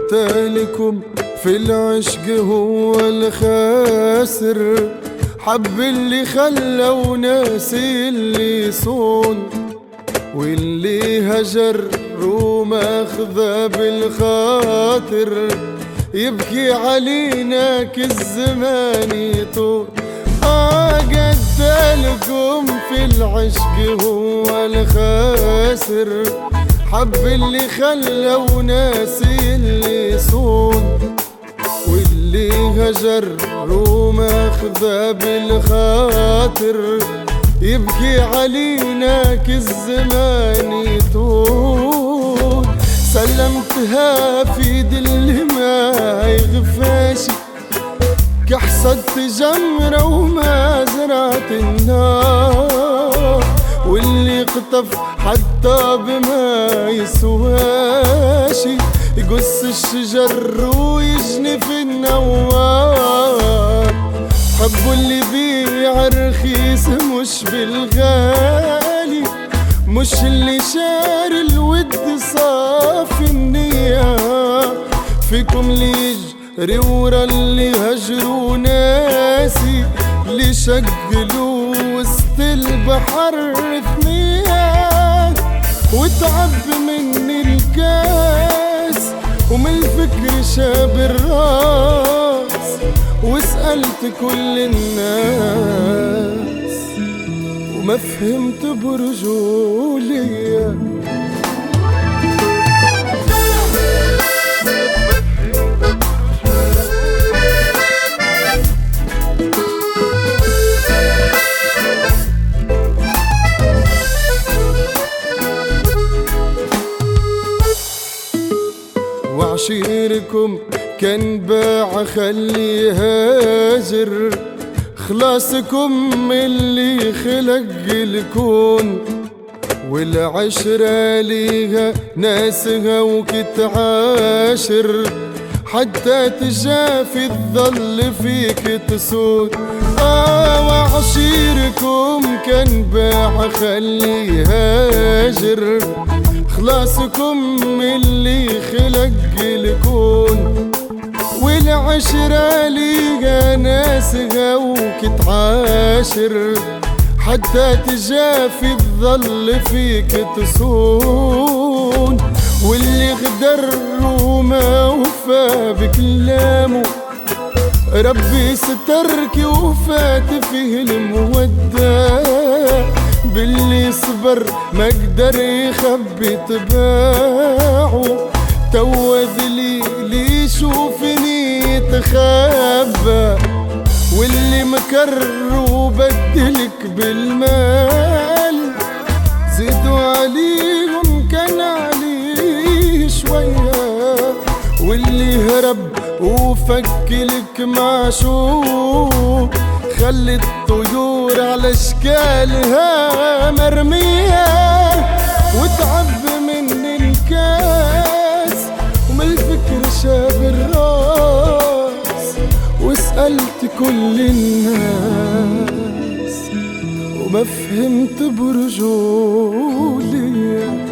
قتالكم في العشق هو الخاسر، حب اللي خلى وناسي اللي صون، واللي هجر وماخذه بالخاطر يبكي علينا كالزمان يطول. قتالكم في العشق هو الخاسر، حب اللي خلى وناسي اللي صون، واللي هجر وماخذه بالخاطر يبكي علينا كالزمان يطول. سلمتها في دل ما يغفاشي، كحصدت جمرة وما زرعت النار، واللي قطف حتى بما يسواشي يقص الشجر ويجني في النوار. حبوا اللي بيع رخيص مش بالغالي، مش اللي شار الود صافي النية، فيكم اللي يجري ورا اللي هجروا ناسي، اللي شقلوا وسط البحر ثنية، وتعب من الكاس ومن الفكر شاب الراس، وسألت كل الناس وما فهمت برجولية. وعشيركم كان باع خلي هاجر، خلاصكم اللي خلق الكون، والعشرة ليها ناسها وكتعاشر، حتى تجافي تظل فيك تسود. وعشيركم كان باع خلي هاجر، خلاصكم اللي خلق الكون، والعشرة ليها ناسها وكتعاشر، حتى تجافي تظل فيك تصون، واللي غدر وما وفى بكلامه ربي سترك وفات فيه المودة، باللي صبر ما قدر يخبي طباعه، توذ لي يشوفني تخبى، واللي مكر وبدلك بالمال زيدوا عليهم كان عليه شوية، واللي هرب وفكلك معشوق خلي الطيور على اشكالها مرمية، وتعب من الكاس ومن الفكر شاب الراس، وسألت كل الناس وما فهمت برجولية.